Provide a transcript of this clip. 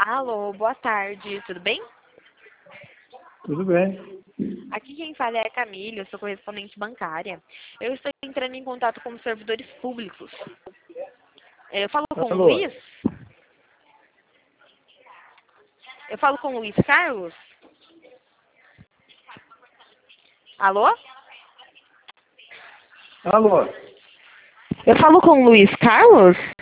Alô, boa tarde, tudo bem? Tudo bem. Aqui quem fala é a Camila, eu sou correspondente bancária. Eu estou entrando em contato com os servidores públicos. Eu falo com o Alô? Luiz? Eu falo com o Luiz Carlos? Alô? Alô? Eu falo com o Luiz Carlos?